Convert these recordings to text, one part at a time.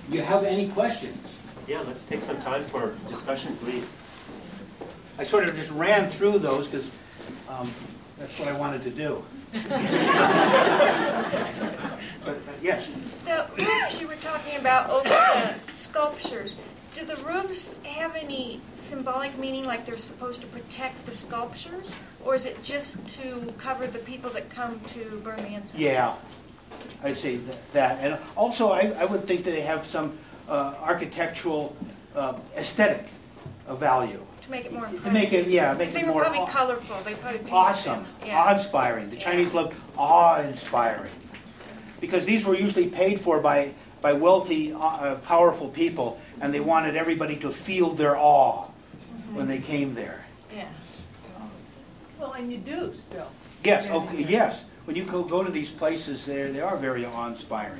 you have any questions? Yeah, let's take some time for discussion, please. I sort of just ran through those because that's what I wanted to do. But yes. The roofs you were talking about over the sculptures, do the roofs have any symbolic meaning, like they're supposed to protect the sculptures? Or is it just to cover the people that come to burn the incense? Yeah, I'd say that. And also I would think that they have some architectural aesthetic value. To make it more impressive. To make it, yeah, make it more... They were probably colorful. They probably painted awesome, them. Yeah. awe-inspiring. The Chinese loved awe-inspiring. Because these were usually paid for by wealthy, powerful people, and they wanted everybody to feel their awe when they came there. Yeah. Well, and you do still. Yes, okay, yes. When you go to these places, they are very awe-inspiring.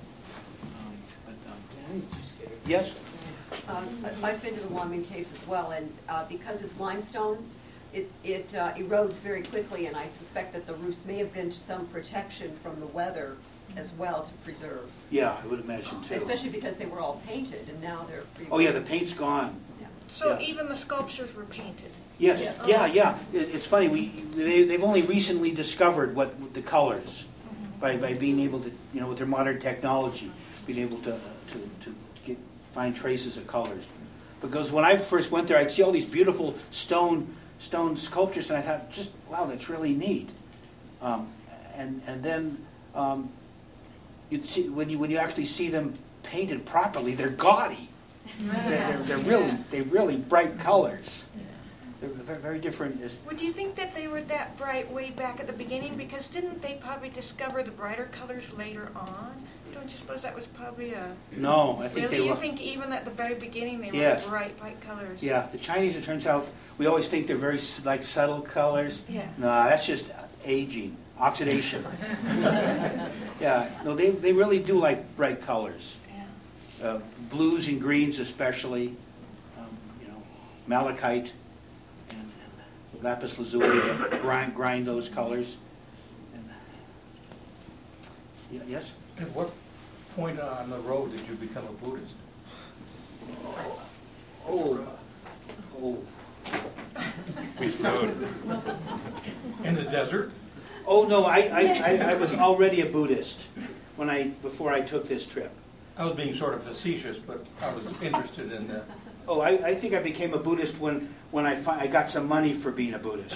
Yes? I've been to the Wanmin Caves as well, and because it's limestone, it erodes very quickly, and I suspect that the roofs may have been to some protection from the weather as well to preserve. Yeah, I would imagine too. Especially because they were all painted, and now they're pretty... Oh yeah, the paint's gone. Yeah. So Yeah. even the sculptures were painted? Yes, Yes. yeah. It's funny. They've only recently discovered what the colors by being able to, with their modern technology, being able to find traces of colors. Because when I first went there, I'd see all these beautiful stone sculptures, and I thought, just wow, that's really neat. And then you'd see when you actually see them painted properly, they're gaudy. They're really bright colors. They're very different. Well, do you think that they were that bright way back at the beginning? Because didn't they probably discover the brighter colors later on? Don't you suppose that was probably a... No, I think really? they were... You think even at the very beginning they were Yes. bright colors? Yeah, the Chinese, it turns out, we always think they're very subtle colors. Yeah. No, that's just aging, oxidation. Yeah, no, they really do like bright colors. Yeah. Blues and greens especially, malachite and lapis lazuli, grind those colors. And, yes? At what point on the road did you become a Buddhist? Oh. Which road? In the desert? Oh no, I was already a Buddhist before I took this trip. I was being sort of facetious, but I was interested in that. Oh, I think I became a Buddhist when I got some money for being a Buddhist.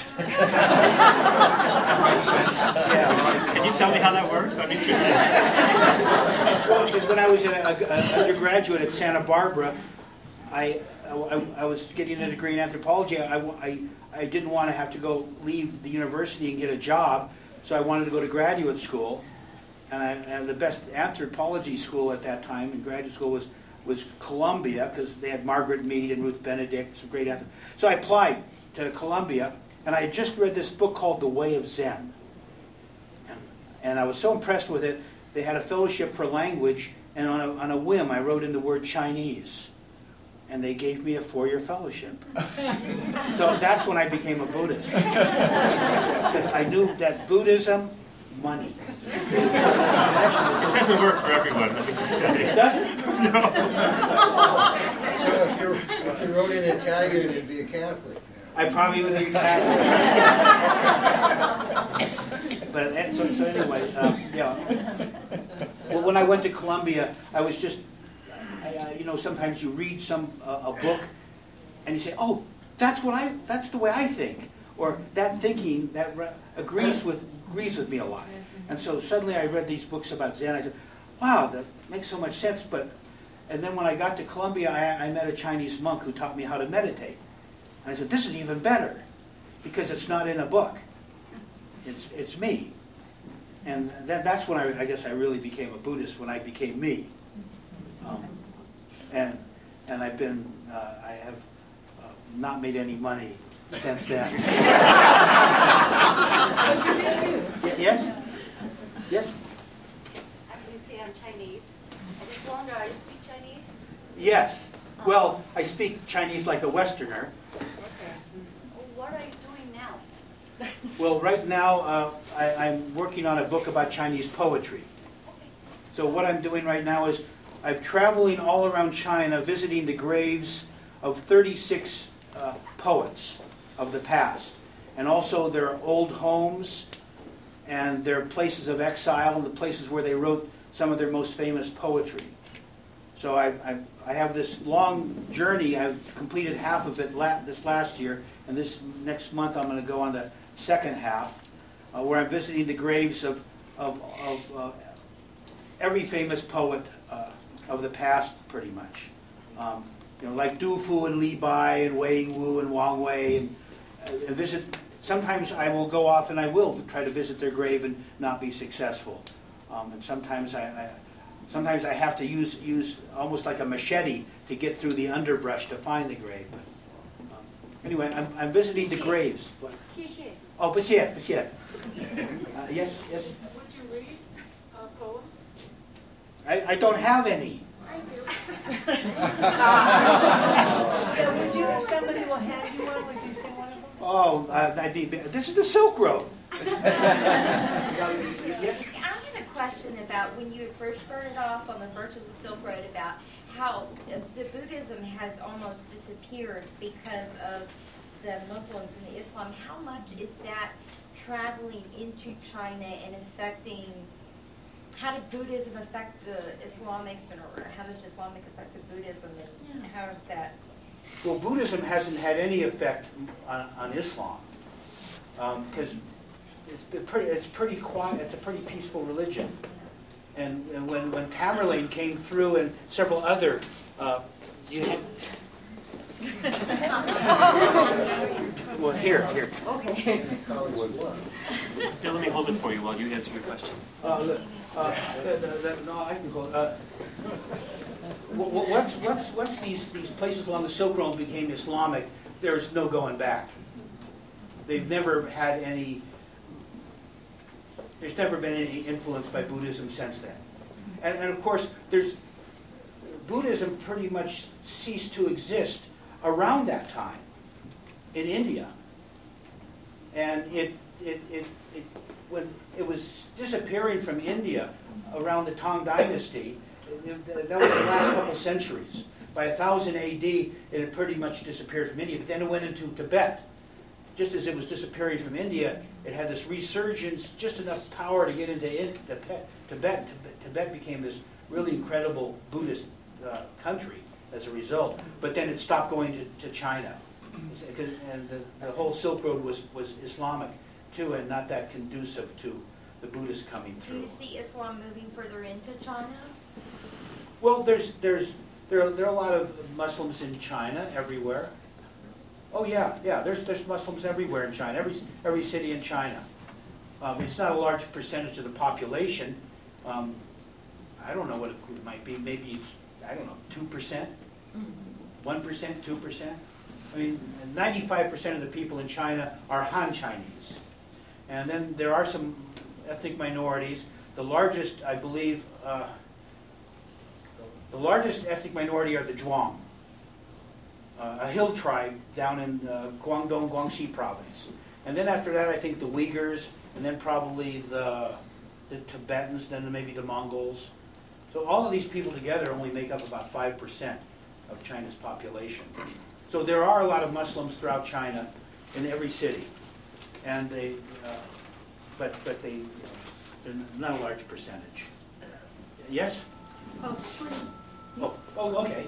Yeah. Can you tell me how that works? I'm interested. Well, because when I was an undergraduate at Santa Barbara, I was getting a degree in anthropology. I didn't want to have to leave the university and get a job, so I wanted to go to graduate school. And the best anthropology school at that time in graduate school was Columbia, because they had Margaret Mead and Ruth Benedict, some great anthropologists. So I applied to Columbia, and I had just read this book called The Way of Zen. And I was so impressed with it, they had a fellowship for language, and on a whim I wrote in the word Chinese. And they gave me a 4-year fellowship. So that's when I became a Buddhist. Because I knew that Buddhism, money. It doesn't work for everyone, let me just tell you. Does it? No. So if you wrote in Italian, you'd be a Catholic. I probably would be Catholic. But so anyway, yeah. Well, when I went to Columbia, I was just, sometimes you read a book, and you say, "Oh, that's the way I think," or that thinking that agrees with me a lot. And so suddenly I read these books about Zen. I said, "Wow, that makes so much sense." And then when I got to Columbia, I met a Chinese monk who taught me how to meditate. And I said, "This is even better, because it's not in a book. It's me." And that's when I guess I really became a Buddhist, when I became me. And I've been I have not made any money since then. Yes? Yes? As you say, I'm Chinese. I just wonder, you speak Chinese? Yes. Well, I speak Chinese like a Westerner. Okay. What are you doing now? Well, right now I'm working on a book about Chinese poetry. So what I'm doing right now is I'm traveling all around China, visiting the graves of 36 poets of the past, and also their old homes and their places of exile and the places where they wrote some of their most famous poetry. So I have this long journey. I've completed half of it this last year, and this next month I'm going to go on the second half, where I'm visiting the graves of every famous poet of the past, pretty much. Like Du Fu and Li Bai and Wei Wu and Wang Wei, and visit. Sometimes I will go off and I will try to visit their grave and not be successful. And sometimes I have to use almost like a machete to get through the underbrush to find the grave. But, anyway, I'm visiting the graves. What? 谢谢. Oh, 不谢, 不谢. Yes, yes. Would you read a poem? I don't have any. I do. Would you, if somebody will hand you one, would you sing one of them? Oh, this is the Silk Road. Yes? I have a question about when you had first started off on the Birch of the Silk Road about how the Buddhism has almost disappeared because of the Muslims and the Islam. How much is that traveling into China and affecting, how did Buddhism affect the Islamics, or how does Islamic affect the Buddhism, and how is that? Well, Buddhism hasn't had any effect on Islam because it's pretty quiet. It's a pretty peaceful religion. And when Tamerlane came through and several other, well, here. Okay. Here, let me hold it for you while you answer your question. No, I can go. Once these places along the Silk Road became Islamic, there's no going back. They've never had any. There's never been any influence by Buddhism since then, and of course, Buddhism pretty much ceased to exist around that time in India, and when it was disappearing from India around the Tang Dynasty. That was the last couple centuries. By 1000 AD, it had pretty much disappeared from India, but then it went into Tibet. Just as it was disappearing from India, it had this resurgence, just enough power to get into Tibet. Tibet became this really incredible Buddhist country as a result, but then it stopped going to China. And the whole Silk Road was Islamic too, and not that conducive to the Buddhists coming through. Do you see Islam moving further into China? Well, there are a lot of Muslims in China everywhere. Oh yeah. There's Muslims everywhere in China. Every city in China. It's not a large percentage of the population. I don't know what it might be. Maybe 2%, 1%, 2%. I mean, 95% of the people in China are Han Chinese, and then there are some ethnic minorities. The largest, I believe. The largest ethnic minority are the Zhuang, a hill tribe down in Guangdong, Guangxi province. And then after that, I think the Uyghurs, and then probably the Tibetans, then maybe the Mongols. So all of these people together only make up about 5% of China's population. So there are a lot of Muslims throughout China in every city, and but they're not a large percentage. Yes? Oh, okay.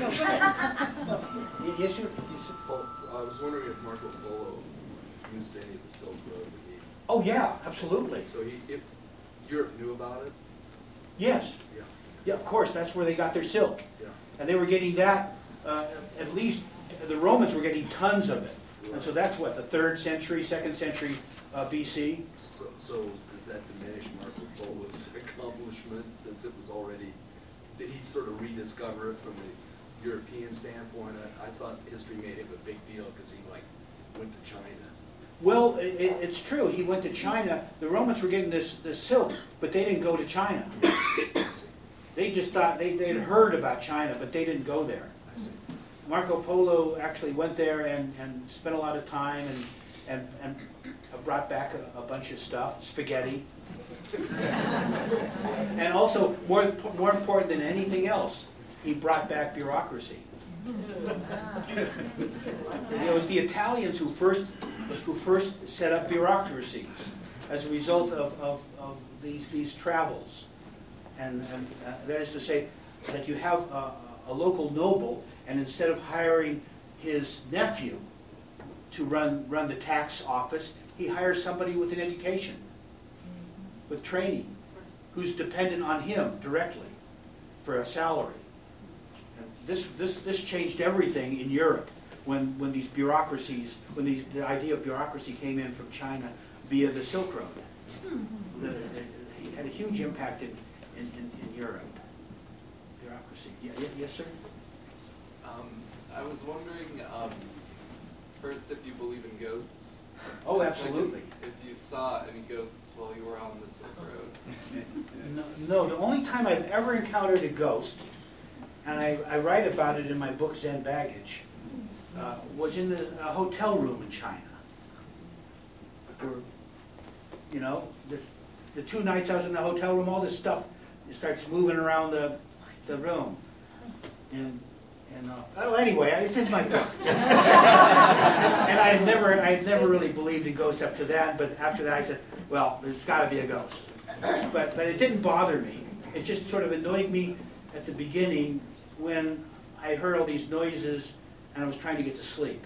Yes, sir. Well, I was wondering if Marco Polo used any of the Silk Road. Oh, yeah, absolutely. So Europe knew about it? Yes. Yeah. Yeah, of course, that's where they got their silk. Yeah. And they were getting that, at least, the Romans were getting tons of it. Right. And so that's what, the 3rd century, 2nd century BC? So does that diminish Marco Polo's accomplishment since it was already, did he sort of rediscover it from the European standpoint? I thought history made him a big deal because he went to China. Well, it's true. He went to China. The Romans were getting this silk, but they didn't go to China. They just thought, they'd heard about China, but they didn't go there. I see. Marco Polo actually went there and spent a lot of time and brought back a bunch of stuff, spaghetti, And also, more important than anything else, he brought back bureaucracy. It was the Italians who first set up bureaucracies as a result of these travels. And that is to say that you have a local noble, and instead of hiring his nephew to run the tax office, he hires somebody with an education, with training, who's dependent on him directly for a salary. And this changed everything in Europe when these bureaucracies, the idea of bureaucracy came in from China via the Silk Road. It had a huge impact in Europe. Bureaucracy. Yes, sir? I was wondering, first, if you believe in ghosts. Oh, absolutely. If you saw any ghosts while you were on the Silk Road. No, the only time I've ever encountered a ghost, and I write about it in my book Zen Baggage, was in a hotel room in China. The 2 nights I was in the hotel room, all this stuff starts moving around the room. Anyway, it's in my book. And I had never really believed in ghosts up to that, but after that I said, well, there's got to be a ghost. But it didn't bother me. It just sort of annoyed me at the beginning when I heard all these noises and I was trying to get to sleep.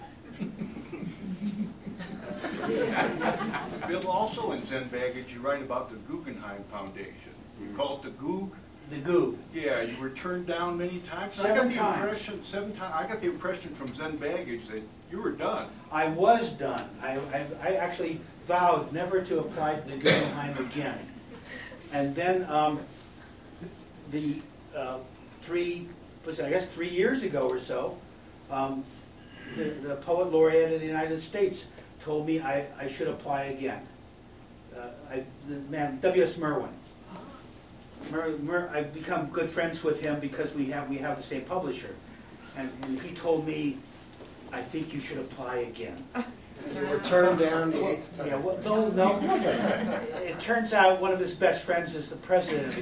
Bill, also in Zen Baggage, you write about the Guggenheim Foundation. You call it the Goog? The Goog. Yeah, you were turned down many times. 7 times. 7 times. I got the impression from Zen Baggage that you were done. I was done. I actually vowed never to apply to the Guggenheim again. And then the 3 years ago or so, the poet laureate of the United States told me I should apply again. W.S. Merwin. I've become good friends with him because we have the same publisher, and he told me, I think you should apply again. You were turned down the 8th time. Yeah, well, no. It turns out one of his best friends is the president.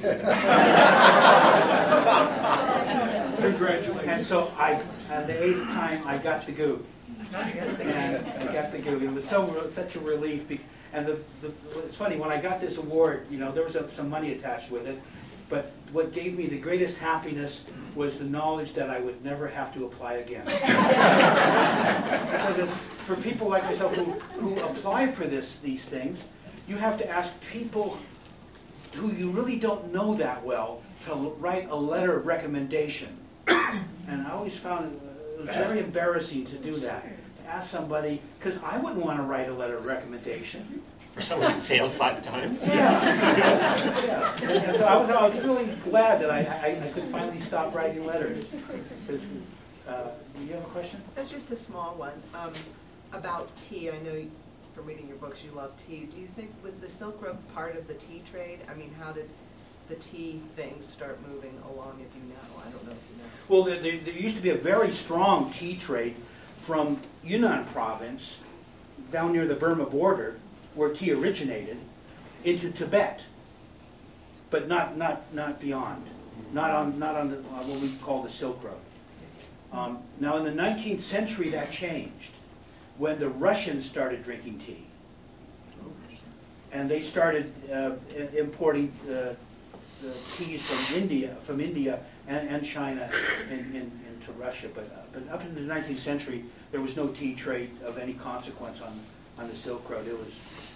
Congratulations. And so the 8th time I got the Goog. And I got the Goog. It was such a relief. And it's funny, when I got this award, there was some money attached with it, but what gave me the greatest happiness was the knowledge that I would never have to apply again. Because for people like myself who apply for these things, you have to ask people who you really don't know that well to write a letter of recommendation. And I always found it was very embarrassing to do that. Ask somebody, because I wouldn't want to write a letter of recommendation. For someone who failed 5 times? Yeah. And so I was really glad that I could finally stop writing letters. Do you have a question? That's just a small one. About tea, I know from reading your books you love tea. Do you think, was the Silk Road part of the tea trade? I mean, how did the tea thing start moving along, if you know? I don't know if you know. Well, there used to be a very strong tea trade from Yunnan province, down near the Burma border, where tea originated, into Tibet, but not beyond, not on the what we call the Silk Road. Now, in the 19th century, that changed when the Russians started drinking tea, and they started importing the teas from India and China into Russia. But up in the 19th century, there was no tea trade of any consequence on the Silk Road. It was,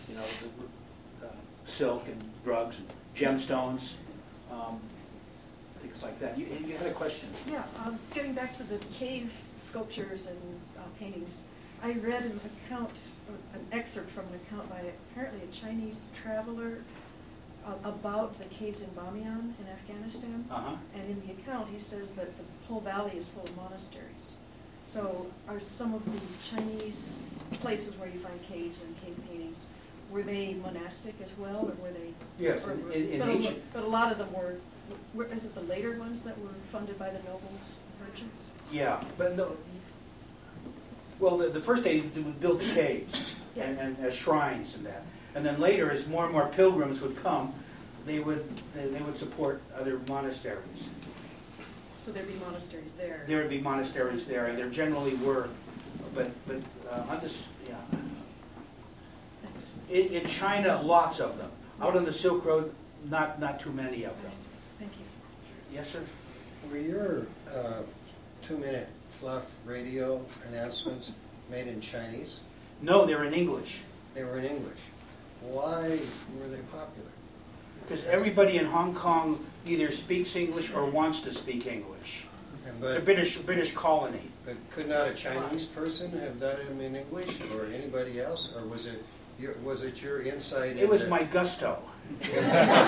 silk and drugs and gemstones, things like that. You had a question? Yeah, getting back to the cave sculptures and paintings, I read an excerpt from an account by apparently a Chinese traveler about the caves in Bamiyan in Afghanistan. And in the account he says that the whole valley is full of monasteries. So are some of the Chinese places where you find caves and cave paintings, were they monastic as well, or were they? Yes, but a lot of them were, is it the later ones that were funded by the nobles, merchants? Yeah, but no. Well, the first they would build the caves and as shrines and that. And then later, as more and more pilgrims would come, they would support other monasteries. So there'd be monasteries there. There would be monasteries there, and there generally were, but on this, yeah. Thanks. In China, lots of them. Out on the Silk Road, not too many of them. Nice. Thank you. Yes, sir? Were your 2-minute fluff radio announcements made in Chinese? No, they're in English. They were in English. Why were they popular? Because everybody in Hong Kong either speaks English or wants to speak English. It's a British colony. But could not a Chinese person have done them in English, or anybody else, or was it your insight? It was my gusto. It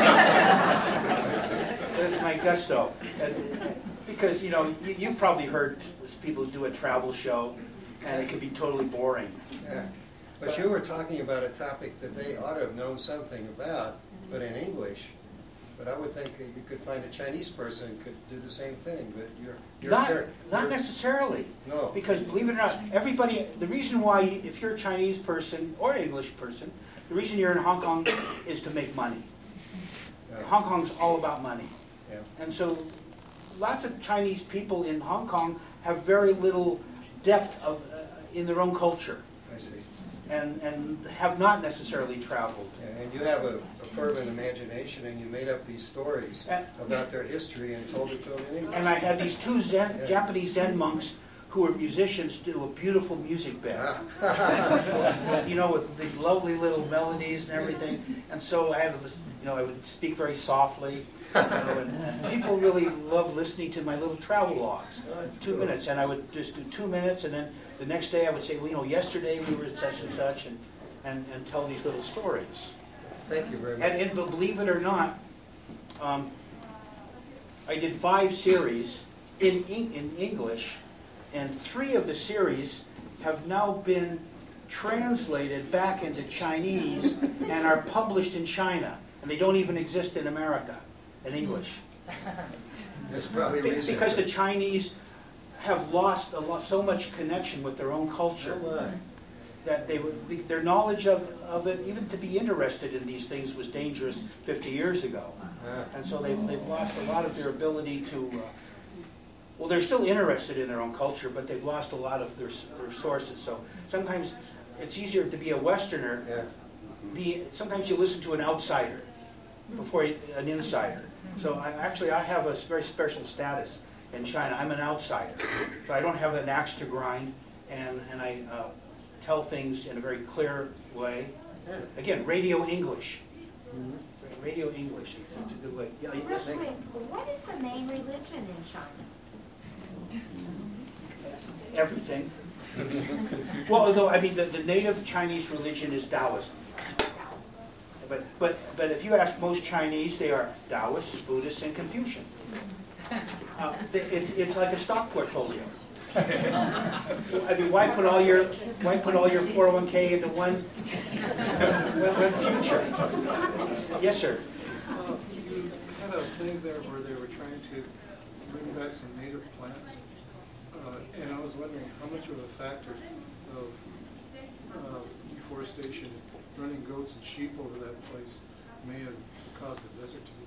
was my gusto. Because, you know, you've probably heard people do a travel show, and it can be totally boring. Yeah. But you were talking about a topic that they ought to have known something about, but in English. But I would think that you could find a Chinese person could do the same thing. But not necessarily. No. Because believe it or not, everybody. The reason why, if you're a Chinese person or English person, the reason you're in Hong Kong is to make money. Yeah. Hong Kong's all about money. Yeah. And so, lots of Chinese people in Hong Kong have very little depth of in their own culture. I see. And have not necessarily traveled. Yeah, and you have a fervent imagination, and you made up these stories about their history and told it to them in English. And I had these two Japanese Zen monks who were musicians do a beautiful music bed. You know, with these lovely little melodies and everything. And so I had, I would speak very softly. And people really love listening to my little travel logs. 2 minutes, and I would just do 2 minutes, and then the next day I would say, well, yesterday we were at such and such, and tell these little stories. Thank you very much. And believe it or not, I did 5 series in English, and 3 of the series have now been translated back into Chinese and are published in China, and they don't even exist in America in English. That's probably reason. Because the Chinese have lost so much connection with their own culture that their knowledge of it, even to be interested in these things, was dangerous 50 years ago. And so they've lost a lot of their ability to. Well, they're still interested in their own culture, but they've lost a lot of their sources. So sometimes it's easier to be a Westerner. Sometimes you listen to an outsider before an insider. So I have a very special status in China. I'm an outsider. So I don't have an axe to grind, and I tell things in a very clear way. Again, radio English. Radio English. It's a good way. Yeah, yes. What is the main religion in China? Everything. Well, although, I mean, the native Chinese religion is Taoism. But if you ask most Chinese, they are Taoists, Buddhists, and Confucian. It's like a stock portfolio. I mean, why put all your 401k into one future? Yes, sir. You had a thing there where they were trying to bring back some native plants, and I was wondering how much of a factor of deforestation, running goats and sheep over that place, may have caused the desert to be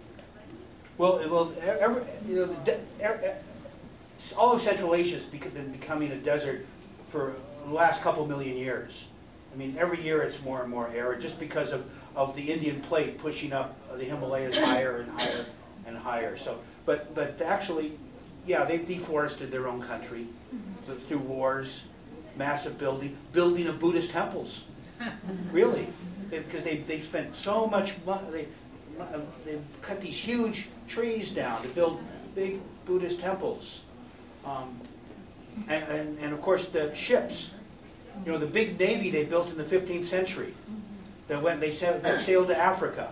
there. All of Central Asia has been becoming a desert for the last couple million years. I mean, every year it's more and more arid, just because of the Indian plate pushing up the Himalayas higher and higher and higher. So, but actually, yeah, they've deforested their own country through wars, massive building of Buddhist temples. Really, because they've spent so much money. They've cut these huge trees down to build big Buddhist temples. And of course the ships, the big navy they built in the 15th century they sailed to Africa.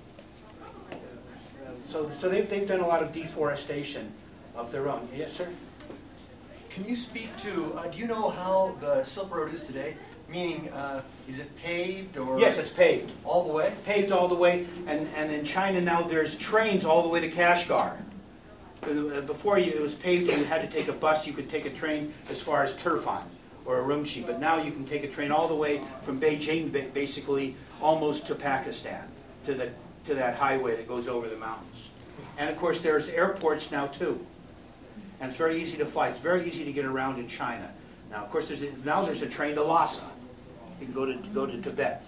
So they've done a lot of deforestation of their own. Yes, sir? Can you speak to, do you know how the Silk Road is today? Meaning, is it paved or? Yes, it's paved. All the way? Paved all the way, and in China now there's trains all the way to Kashgar. Before it was paved and you had to take a bus, you could take a train as far as Turfan or Urumqi, but now you can take a train all the way from Beijing, basically almost to Pakistan, to the to that highway that goes over the mountains. And of course, there's airports now too. And it's very easy to fly. It's very easy to get around in China. Now, of course, there's a train to Lhasa. You can go to Tibet.